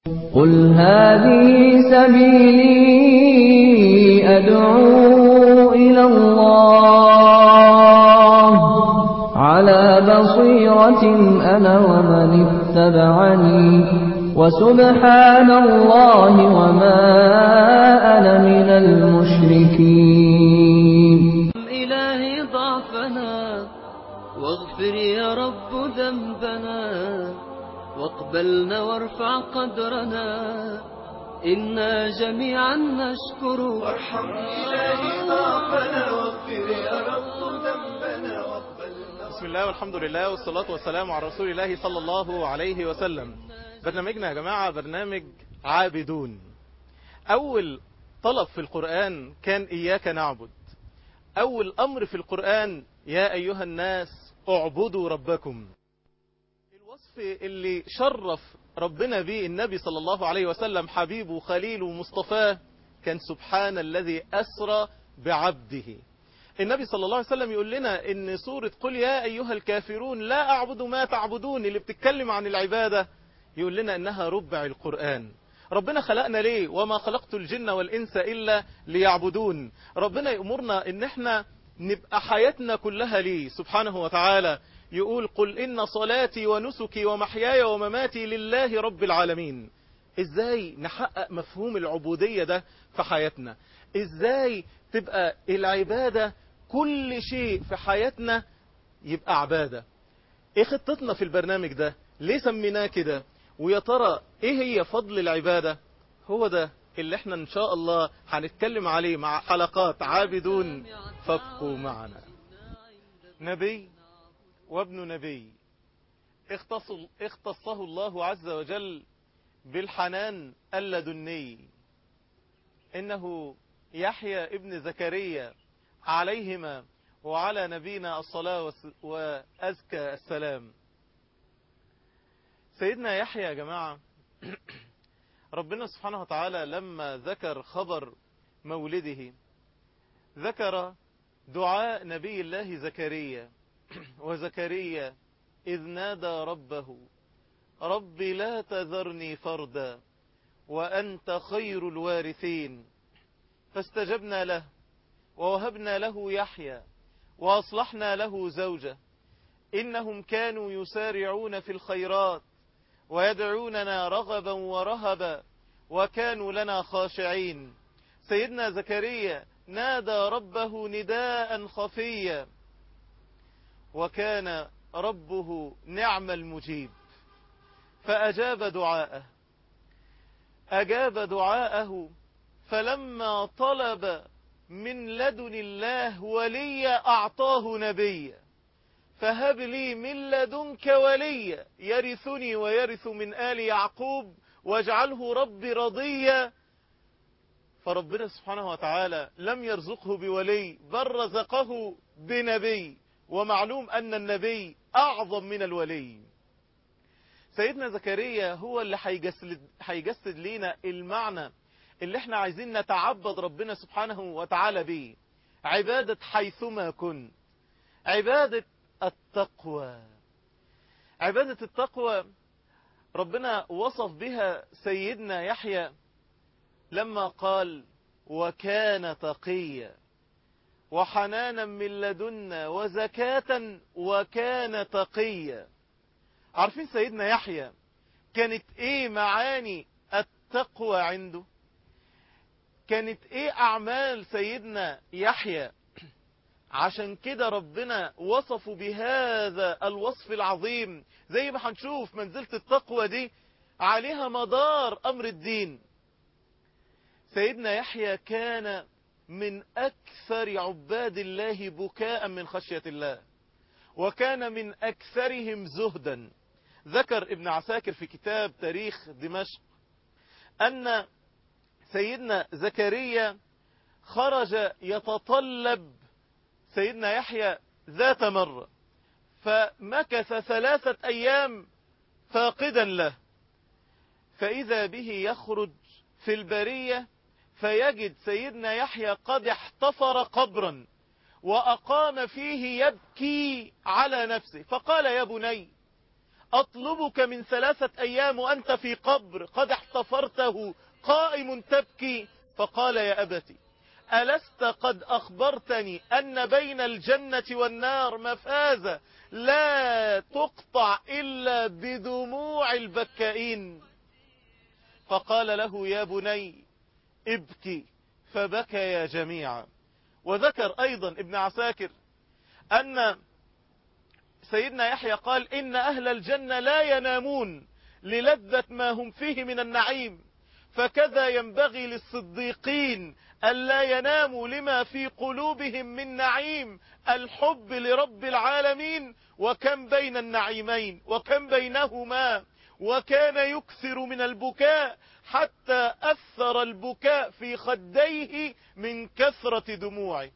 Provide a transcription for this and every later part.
قل هذه سبيلي أدعو إلى الله على بصيرة أنا ومن اتبعني وسبحان الله وما أنا من المشركين. إلهي ضعفنا واغفر يا رب ذنبنا واقبلنا وارفع قدرنا إنا جميعا نشكر. وارحم إلهي ضعفنا واغفر يا رب ذنبنا واقبلنا. بسم الله والحمد لله والصلاة والسلام على رسول الله صلى الله عليه وسلم. برنامجنا يا جماعة برنامج عابدون. أول طلب في القرآن كان إياك نعبد. أول أمر في القرآن يا أيها الناس اعبدوا ربكم. الوصف اللي شرف ربنا به النبي صلى الله عليه وسلم حبيبه خليله مصطفاه كان سبحان الذي أسرى بعبده. النبي صلى الله عليه وسلم يقول لنا ان سورة قل يا أيها الكافرون لا أعبد ما تعبدون اللي بتتكلم عن العبادة يقول لنا انها ربع القرآن. ربنا خلقنا ليه؟ وما خلقت الجن والإنس إلا ليعبدون. ربنا يأمرنا ان احنا نبقى حياتنا كلها ليه سبحانه وتعالى. يقول قل إن صلاتي ونسكي ومحياي ومماتي لله رب العالمين. ازاي نحقق مفهوم العبودية ده في حياتنا؟ ازاي تبقى العبادة كل شيء في حياتنا يبقى عبادة؟ ايه خطتنا في البرنامج ده؟ ليه سميناه كده؟ ويا ترى ايه هي فضل العبادة؟ هو ده اللي احنا ان شاء الله هنتكلم عليه مع حلقات عابدون، فابقوا معنا. نبي وابن نبي اختصه الله عز وجل بالحنان اللدني. إنه يحيى ابن زكريا عليهما وعلى نبينا الصلاة وأزكى السلام. سيدنا يحيى يا جماعة ربنا سبحانه وتعالى لما ذكر خبر مولده ذكر دعاء نبي الله زكريا. وزكريا إذ نادى ربه رب لا تذرني فردا وأنت خير الوارثين فاستجبنا له ووهبنا له يحيى وأصلحنا له زوجه إنهم كانوا يسارعون في الخيرات ويدعوننا رغبا ورهبا وكانوا لنا خاشعين. سيدنا زكريا نادى ربه نداء خفيا وكان ربه نعم المجيب فأجاب دعاءه فلما طلب من لدن الله وليا أعطاه نبيا فهب لي من لدنك وليا يرثني ويرث من آل يعقوب واجعله ربي رضيا. فربنا سبحانه وتعالى لم يرزقه بولي بل رزقه بنبي، ومعلوم أن النبي أعظم من الولي. سيدنا زكريا هو اللي هيجسد لنا المعنى اللي احنا عايزين نتعبد ربنا سبحانه وتعالى به. عبادة حيثما كنت، عبادة التقوى. عبادة التقوى ربنا وصف بها سيدنا يحيى لما قال وكان تقيا وحنانا من لدنا وزكاة وكان تقيا. عارفين سيدنا يحيى كانت ايه معاني التقوى عنده؟ كانت ايه اعمال سيدنا يحيى؟ عشان كده ربنا وصفه بهذا الوصف العظيم. زي ما هنشوف منزلة التقوى دي عليها مدار امر الدين. سيدنا يحيى كان من أكثر عباد الله بكاء من خشية الله، وكان من أكثرهم زهدا. ذكر ابن عساكر في كتاب تاريخ دمشق أن سيدنا زكريا خرج يتطلب سيدنا يحيى ذات مرة فمكث 3 أيام فاقدا له، فإذا به يخرج في البرية فيجد سيدنا يحيى قد احتفر قبرا وأقام فيه يبكي على نفسه، فقال يا بني أطلبك من 3 أيام وأنت في قبر قد احتفرته قائم تبكي. فقال يا أبتي ألست قد أخبرتني أن بين الجنة والنار مفازة لا تقطع إلا بدموع البكائين. فقال له يا بني ابكي، فبكيا جميعا. وذكر أيضا ابن عساكر أن سيدنا يحيى قال إن أهل الجنة لا ينامون للذة ما هم فيه من النعيم، فكذا ينبغي للصديقين ألا يناموا لما في قلوبهم من نعيم الحب لرب العالمين. وكم بين النعيمين وكم بينهما، وكان يكثر من البكاء حتى أثر البكاء في خديه من كثرة دموعه.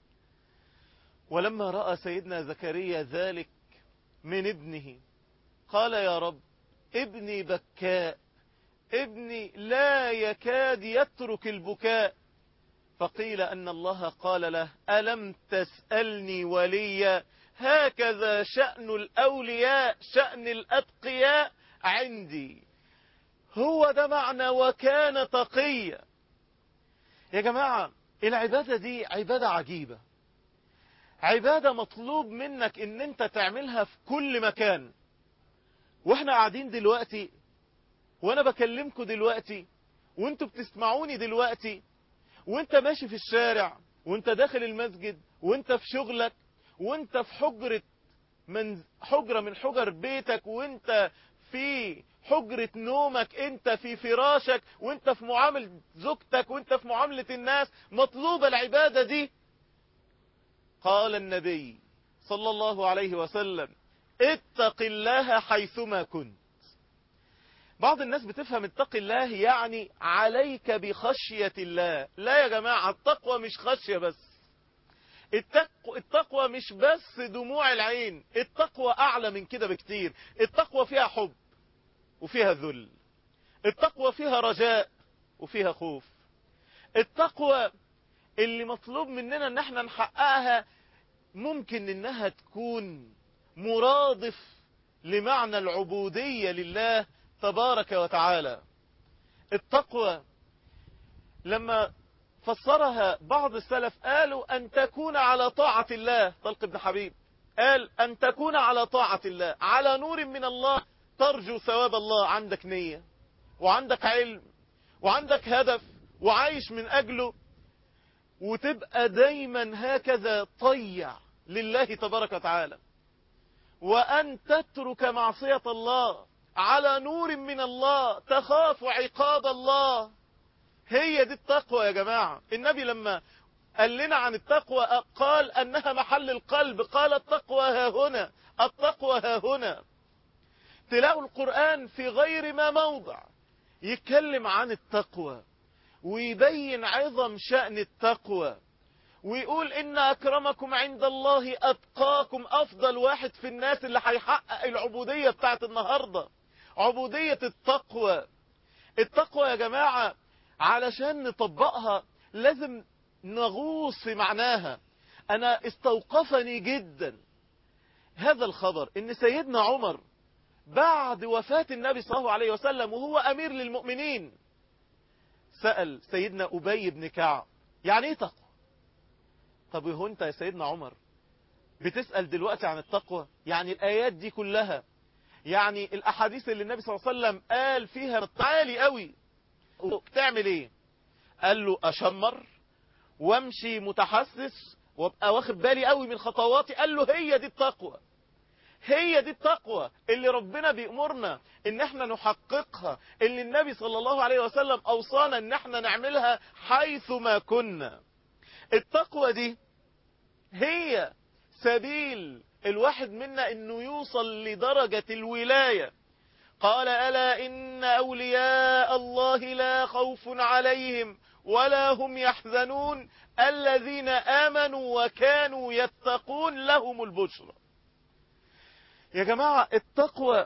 ولما رأى سيدنا زكريا ذلك من ابنه قال يا رب ابني بكاء، ابني لا يكاد يترك البكاء. فقيل أن الله قال له ألم تسألني وليا؟ هكذا شأن الأولياء، شأن الأتقياء عندي. هو ده معنى وكان تقيا. يا جماعة العبادة دي عبادة عجيبة، عبادة مطلوب منك ان انت تعملها في كل مكان. واحنا قاعدين دلوقتي وانا بكلمكم دلوقتي وانتوا بتسمعوني دلوقتي، وانت ماشي في الشارع وانت داخل المسجد وانت في شغلك وانت في حجرة من حجر بيتك، وانت في حجرة نومك، انت في فراشك، وانت في معاملة زوجتك، وانت في معاملة الناس. مطلوبة العبادة دي. قال النبي صلى الله عليه وسلم اتق الله حيثما كنت. بعض الناس بتفهم اتق الله يعني عليك بخشية الله. لا يا جماعة، التقوى مش خشية بس، التقوى مش بس دموع العين، التقوى أعلى من كده بكتير. التقوى فيها حب وفيها ذل، التقوى فيها رجاء وفيها خوف. التقوى اللي مطلوب مننا ان احنا نحققها ممكن انها تكون مرادف لمعنى العبودية لله تبارك وتعالى. التقوى لما فسرها بعض السلف قالوا أن تكون على طاعة الله. طلق بن حبيب قال أن تكون على طاعة الله على نور من الله، ترجو ثواب الله، عندك نية وعندك علم وعندك هدف وعايش من أجله، وتبقى دايما هكذا طيع لله تبارك وتعالى. وأن تترك معصية الله على نور من الله، تخاف عقاب الله. هي دي التقوى يا جماعة. النبي لما قال لنا عن التقوى قال أنها محل القلب، قال التقوى ها هنا، التقوى ها هنا. تلاقوا القرآن في غير ما موضع يتكلم عن التقوى ويبين عظم شأن التقوى، ويقول إن أكرمكم عند الله أتقاكم. أفضل واحد في الناس اللي هيحقق العبودية بتاعت النهاردة، عبودية التقوى. التقوى يا جماعة علشان نطبقها لازم نغوص في معناها. أنا استوقفني جدا هذا الخبر إن سيدنا عمر بعد وفاة النبي صلى الله عليه وسلم وهو أمير للمؤمنين سأل سيدنا أبي بن كعب يعني ايه تقوى؟ طب هو انت يا سيدنا عمر بتسأل دلوقتي عن التقوى؟ يعني الآيات دي كلها، يعني الأحاديث اللي النبي صلى الله عليه وسلم قال فيها عالي قوي، بتعمل ايه؟ قال له أشمر وامشي متحسس وابقى واخد بالي قوي من خطواتي. قال له هي دي التقوى، هي دي التقوى اللي ربنا بيأمرنا ان احنا نحققها، اللي النبي صلى الله عليه وسلم اوصانا ان احنا نعملها حيث ما كنا. التقوى دي هي سبيل الواحد منا انه يوصل لدرجة الولاية. قال ألا إن أولياء الله لا خوف عليهم ولا هم يحزنون الذين آمنوا وكانوا يتقون لهم البشرى. يا جماعة التقوى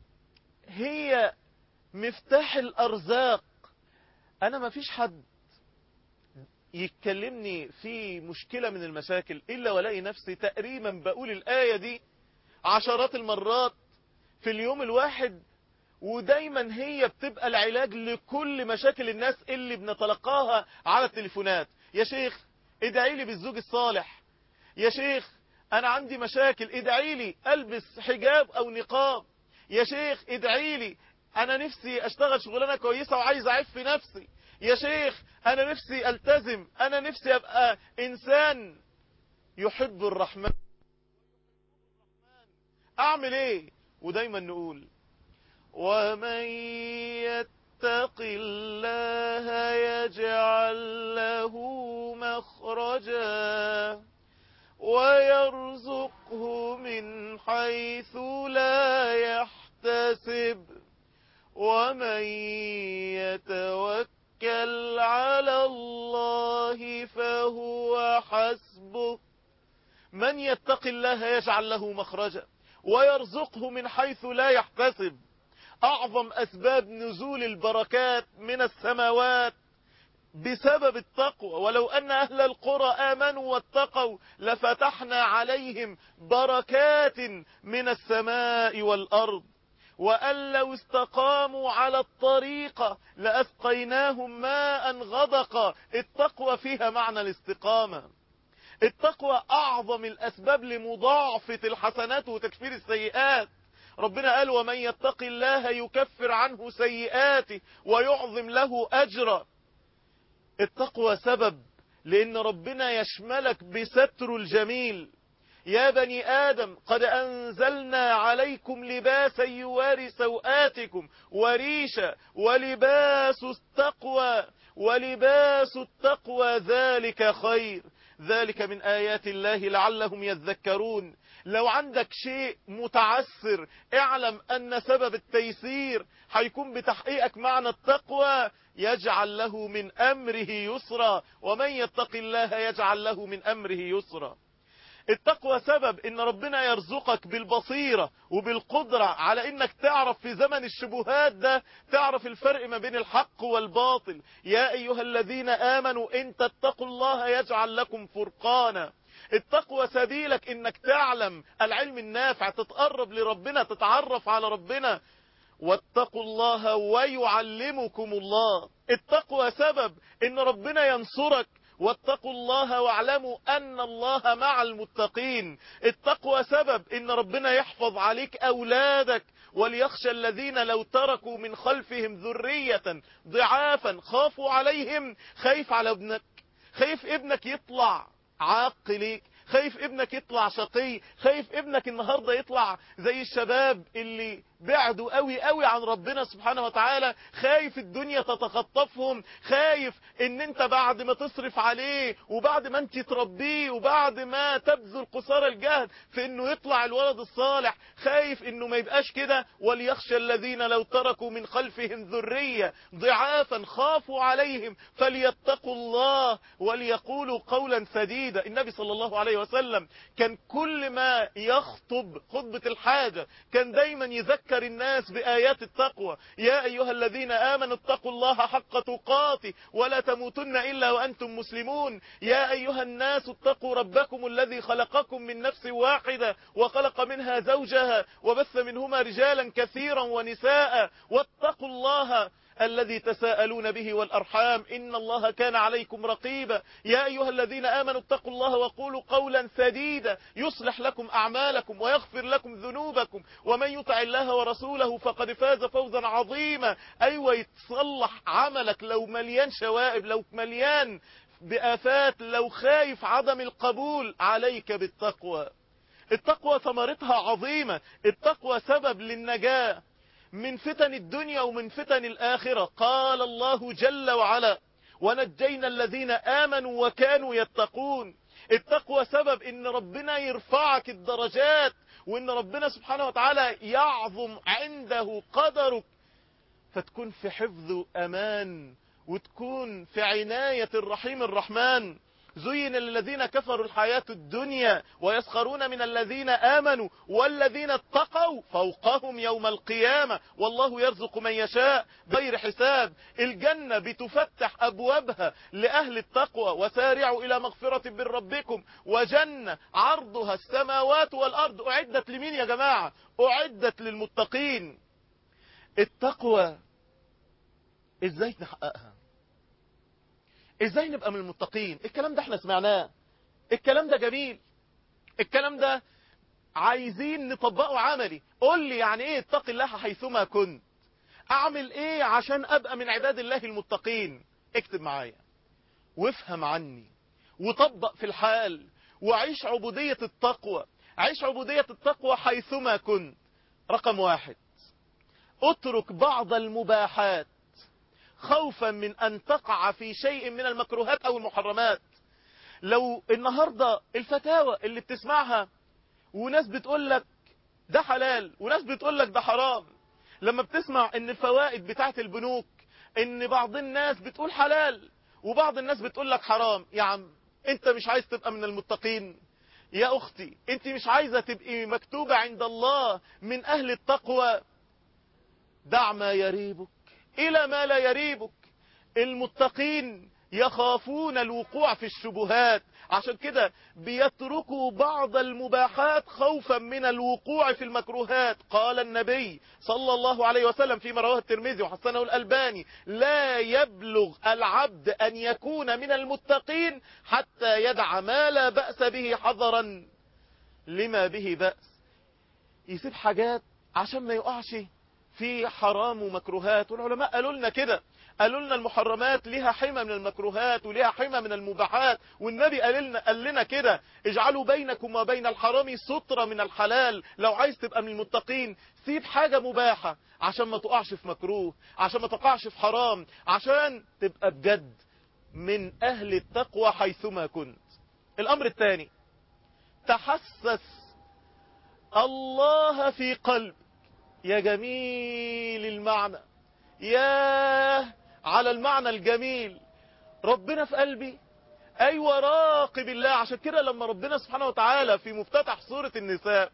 هي مفتاح الأرزاق. أنا ما فيش حد يتكلمني في مشكلة من المشاكل إلا ولاقي نفسي تقريبا بقول الآية دي عشرات المرات في اليوم الواحد، ودايما هي بتبقى العلاج لكل مشاكل الناس اللي بنتلقاها على التليفونات. يا شيخ ادعي لي بالزوج الصالح، يا شيخ انا عندي مشاكل ادعي لي البس حجاب او نقاب، يا شيخ ادعي لي انا نفسي اشتغل شغلانه كويسه وعايز اعف نفسي، يا شيخ انا نفسي التزم، انا نفسي ابقى انسان يحب الرحمن، اعمل ايه؟ ودايما نقول ومن يتق الله يجعل له مخرجا ويرزقه من حيث لا يحتسب ومن يتوكل على الله فهو حسبه. من يتق الله يجعل له مخرجا ويرزقه من حيث لا يحتسب. أعظم أسباب نزول البركات من السماوات بسبب التقوى. ولو أن أهل القرى آمنوا واتقوا لفتحنا عليهم بركات من السماء والأرض وأن لو استقاموا على الطريقة لأسقيناهم ماء غدقا. التقوى فيها معنى الاستقامة. التقوى أعظم الأسباب لمضاعفة الحسنات وتكفير السيئات. ربنا قال ومن يتق الله يكفر عنه سيئاته ويعظم له أجرا. التقوى سبب لأن ربنا يشملك بستر الجميل. يا بني آدم قد أنزلنا عليكم لباسا يواري سوآتكم وريشا ولباس التقوى ذلك خير. ذلك من آيات الله لعلهم يذكرون. لو عندك شيء متعسر اعلم أن سبب التيسير هيكون بتحقيقك معنى التقوى. يجعل له من أمره يسرا ومن يتق الله يجعل له من أمره يسرا. التقوى سبب ان ربنا يرزقك بالبصيرة وبالقدرة على انك تعرف في زمن الشبهات ده تعرف الفرق ما بين الحق والباطل. يا ايها الذين امنوا ان تتقوا الله يجعل لكم فرقانا. التقوى سبيلك انك تعلم العلم النافع، تتقرب لربنا، تتعرف على ربنا. واتقوا الله ويعلمكم الله. التقوى سبب ان ربنا ينصرك. واتقوا الله واعلموا أن الله مع المتقين. التقوى سبب إن ربنا يحفظ عليك أولادك. وليخشى الذين لو تركوا من خلفهم ذرية ضعافا خافوا عليهم. خايف على ابنك، خايف ابنك يطلع عاق ليك، خايف ابنك يطلع شقي، خايف ابنك النهاردة يطلع زي الشباب اللي بعدوا قوي عن ربنا سبحانه وتعالى، خايف الدنيا تتخطفهم، خايف ان انت بعد ما تصرف عليه وبعد ما انت تربيه وبعد ما تبذل قصارى الجهد في انه يطلع الولد الصالح، خايف انه ما يبقاش كده. وليخشى الذين لو تركوا من خلفهم ذرية ضعافا خافوا عليهم فليتقوا الله وليقولوا قولا سديدا. النبي صلى الله عليه وسلم كان كل ما يخطب خطبة الحاجة كان دايما يذكر الناس بآيات التقوى. يا أيها الذين آمنوا اتقوا الله حق تقاته ولا تموتن إلا وأنتم مسلمون. يا أيها الناس اتقوا ربكم الذي خلقكم من نفس واحدة وخلق منها زوجها وبث منهما رجالا كثيرا ونساء واتقوا الله الذي تساءلون به والأرحام إن الله كان عليكم رقيبا. يا أيها الذين آمنوا اتقوا الله وقولوا قولا سديدا يصلح لكم أعمالكم ويغفر لكم ذنوبكم ومن يطع الله ورسوله فقد فاز فوزا عظيما. أيوة يتصلح عملك لو مليان شوائب، لو مليان بآفات، لو خايف عدم القبول، عليك بالتقوى. التقوى ثمرتها عظيمة. التقوى سبب للنجاة من فتن الدنيا ومن فتن الآخرة. قال الله جل وعلا ونجينا الذين آمنوا وكانوا يتقون. التقوى سبب ان ربنا يرفعك الدرجات وان ربنا سبحانه وتعالى يعظم عنده قدرك فتكون في حفظ أمان وتكون في عناية الرحيم الرحمن. زين للذين كفروا الحياة الدنيا ويسخرون من الذين آمنوا والذين اتقوا فوقهم يوم القيامة والله يرزق من يشاء بغير حساب. الجنة بتفتح أبوابها لأهل التقوى، وسارعوا إلى مغفرة من ربكم وجنة عرضها السماوات والأرض. أعدت لمين يا جماعة؟ أعدت للمتقين. التقوى ازاي نحققها؟ ازاي نبقى من المتقين؟ الكلام ده احنا سمعناه، الكلام ده جميل، الكلام ده عايزين نطبقه عملي. قول لي يعني ايه اتق الله حيثما كنت؟ اعمل ايه عشان ابقى من عباد الله المتقين؟ اكتب معايا وافهم عني وطبق في الحال وعيش عبودية التقوى. عيش عبودية التقوى حيثما كنت. رقم 1، اترك بعض المباحات خوفا من أن تقع في شيء من المكروهات أو المحرمات. لو النهاردة الفتاوى اللي بتسمعها وناس بتقول لك ده حلال وناس بتقول لك ده حرام، لما بتسمع ان الفوائد بتاعت البنوك ان بعض الناس بتقول حلال وبعض الناس بتقول لك حرام، يا عم انت مش عايز تبقى من المتقين؟ يا اختي انت مش عايزة تبقي مكتوبة عند الله من اهل التقوى؟ دع ما يريبك إلى ما لا يريبك. المتقين يخافون الوقوع في الشبهات، عشان كده بيتركوا بعض المباحات خوفا من الوقوع في المكروهات. قال النبي صلى الله عليه وسلم فيما رواه الترمذي وحسنه الألباني: لا يبلغ العبد أن يكون من المتقين حتى يدع ما لا بأس به حذرا لما به بأس. يسيب حاجات عشان ما يقعش في حرام ومكروهات. والعلماء قالوا لنا كده، قالوا لنا المحرمات لها حمى من المكروهات ولها حمى من المباحات. والنبي قال لنا كده: اجعلوا بينكم وبين الحرام سترة من الحلال. لو عايز تبقى من المتقين سيب حاجة مباحة عشان ما تقعش في مكروه، عشان ما تقعش في حرام، عشان تبقى بجد من أهل التقوى حيثما كنت. الأمر الثاني: تحسس الله في قلبك. يا جميل المعنى، يا على المعنى الجميل. ربنا في قلبي، ايوه راقب الله. عشان كده لما ربنا سبحانه وتعالى في مفتتح سورة النساء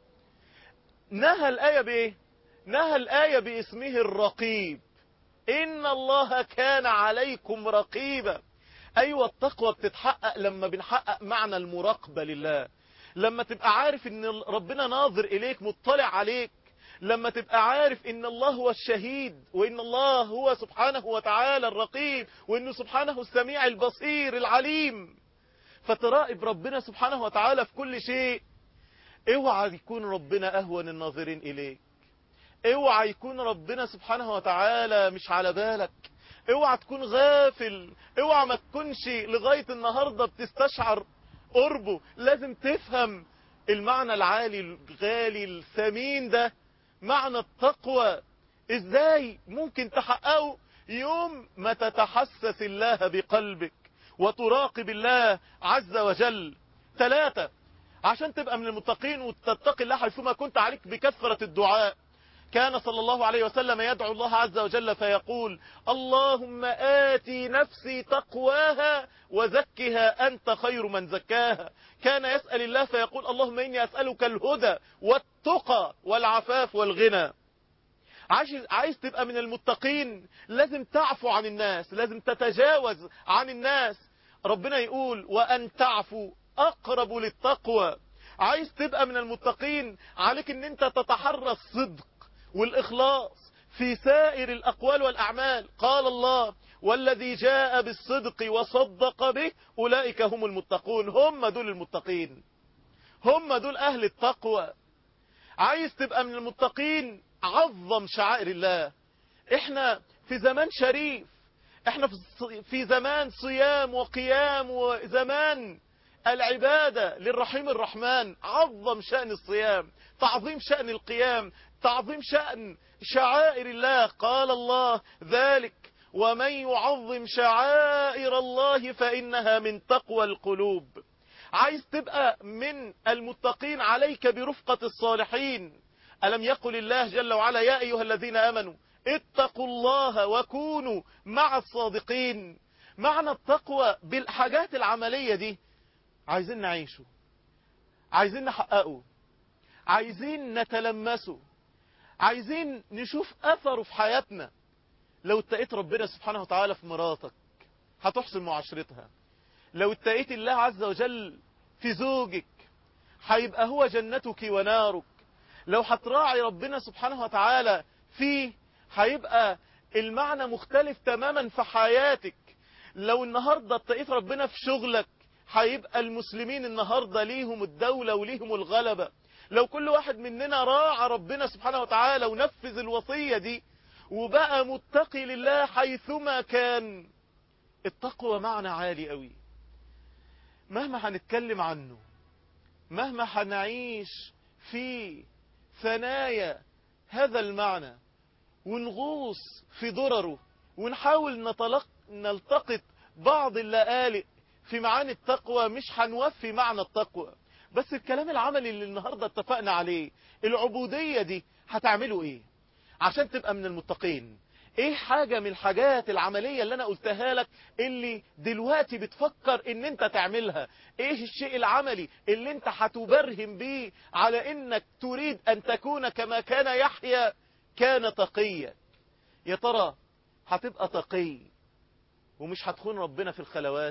نهى الآية بايه؟ نهى الآية باسمه الرقيب. ان الله كان عليكم رقيبا. ايوه التقوى بتتحقق لما بنحقق معنى المراقبة لله، لما تبقى عارف ان ربنا ناظر اليك مطلع عليك، لما تبقى عارف ان الله هو الشهيد وان الله هو سبحانه وتعالى الرقيب وانه سبحانه السميع البصير العليم، فتراقب ربنا سبحانه وتعالى في كل شيء. اوعى يكون ربنا اهون الناظرين اليك، اوعى يكون ربنا سبحانه وتعالى مش على بالك، اوعى تكون غافل، اوعى ما تكونش لغاية النهاردة بتستشعر قربه. لازم تفهم المعنى العالي الغالي الثمين ده، معنى التقوى. ازاي ممكن تحققه؟ يوم ما تتحسس الله بقلبك وتراقب الله عز وجل. 3، عشان تبقى من المتقين وتتقي الله حيثما كنت، عليك بكثرة الدعاء. كان صلى الله عليه وسلم يدعو الله عز وجل فيقول: اللهم آتي نفسي تقواها وزكها أنت خير من زكاها. كان يسأل الله فيقول: اللهم إني أسألك الهدى والتقى والعفاف والغنى. عايز تبقى من المتقين لازم تعفو عن الناس، لازم تتجاوز عن الناس. ربنا يقول: وأن تعفو أقرب للتقوى. عايز تبقى من المتقين عليك ان انت تتحرى الصدق والإخلاص في سائر الأقوال والأعمال. قال الله: والذي جاء بالصدق وصدق به أولئك هم المتقون. هم دول المتقين، هم دول أهل التقوى. عايز تبقى من المتقين عظم شعائر الله. احنا في زمان شريف، احنا في زمان صيام وقيام وزمان العبادة للرحيم الرحمن. عظم شأن الصيام، تعظيم شأن القيام، تعظيم شأن شعائر الله. قال الله: ذلك ومن يعظم شعائر الله فإنها من تقوى القلوب. عايز تبقى من المتقين عليك برفقة الصالحين. ألم يقل الله جل وعلا: يا أيها الذين آمنوا اتقوا الله وكونوا مع الصادقين. معنى التقوى بالحاجات العملية دي عايزين نعيشه، عايزين نحققه، عايزين نتلمسه، عايزين نشوف أثره في حياتنا. لو اتقيت ربنا سبحانه وتعالى في مراتك هتحسن معاشرتها. لو اتقيت الله عز وجل في زوجك هيبقى هو جنتك ونارك. لو هتراعي ربنا سبحانه وتعالى فيه هيبقى المعنى مختلف تماما في حياتك. لو النهاردة اتقيت ربنا في شغلك هيبقى المسلمين النهاردة ليهم الدولة وليهم الغلبة. لو كل واحد مننا راعى ربنا سبحانه وتعالى ونفذ الوصية دي وبقى متقي لله حيثما كان. التقوى معنى عالي قوي، مهما هنتكلم عنه، مهما هنعيش في ثنايا هذا المعنى ونغوص في ضرره ونحاول نلتقط بعض اللآلئ في معاني التقوى، مش هنوفي معنى التقوى. بس الكلام العملي اللي النهاردة اتفقنا عليه، العبودية دي هتعملوا ايه عشان تبقى من المتقين؟ ايه حاجة من الحاجات العملية اللي انا قلتها لك اللي دلوقتي بتفكر ان انت تعملها؟ ايه الشيء العملي اللي انت هتبرهن بيه على انك تريد ان تكون كما كان يحيى كان تقيا؟ يا ترى هتبقى تقي ومش هتخون ربنا في الخلوات؟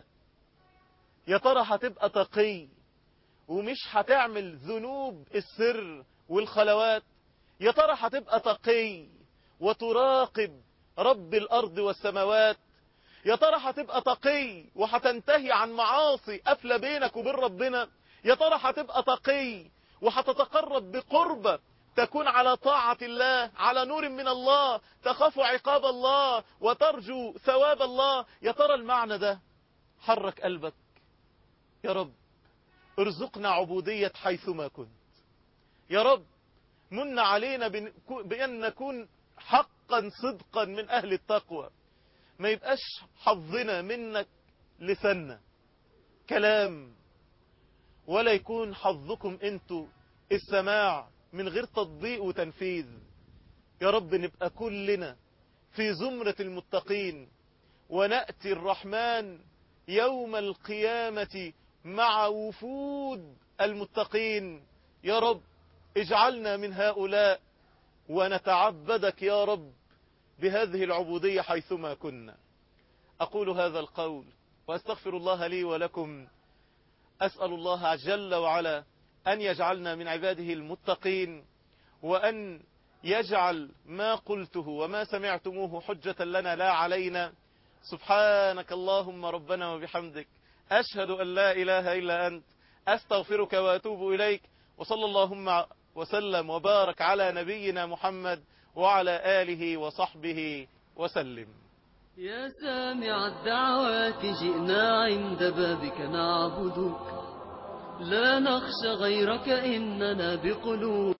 يا ترى هتبقى تقي ومش هتعمل ذنوب السر والخلوات؟ يا ترى هتبقى تقي وتراقب رب الأرض والسماوات؟ يا ترى هتبقى تقي وهتنتهي عن معاصي قافلة بينك وبين ربنا؟ يا ترى هتبقى تقي وهتتقرب بقربة تكون على طاعة الله، على نور من الله، تخاف عقاب الله وترجو ثواب الله؟ يا ترى المعنى ده حرك قلبك؟ يا رب ارزقنا عبودية حيثما كنت. يا رب من علينا بأن نكون حقا صدقا من أهل التقوى، ما يبقاش حظنا منك لسنا كلام، ولا يكون حظكم انتوا السماع من غير تطبيق وتنفيذ. يا رب نبقى كلنا في زمرة المتقين ونأتي الرحمن يوم القيامة مع وفود المتقين. يا رب اجعلنا من هؤلاء ونتعبدك يا رب بهذه العبودية حيثما كنا. أقول هذا القول وأستغفر الله لي ولكم. أسأل الله جل وعلا أن يجعلنا من عباده المتقين، وأن يجعل ما قلته وما سمعتموه حجة لنا لا علينا. سبحانك اللهم ربنا وبحمدك، أشهد أن لا إله إلا أنت، أستغفرك وأتوب إليك. وصلى اللهم وسلم وبارك على نبينا محمد وعلى آله وصحبه وسلم. يا سامع الدعوات جئنا عند بابك نعبدك، لا نخشى غيرك إننا بقلوب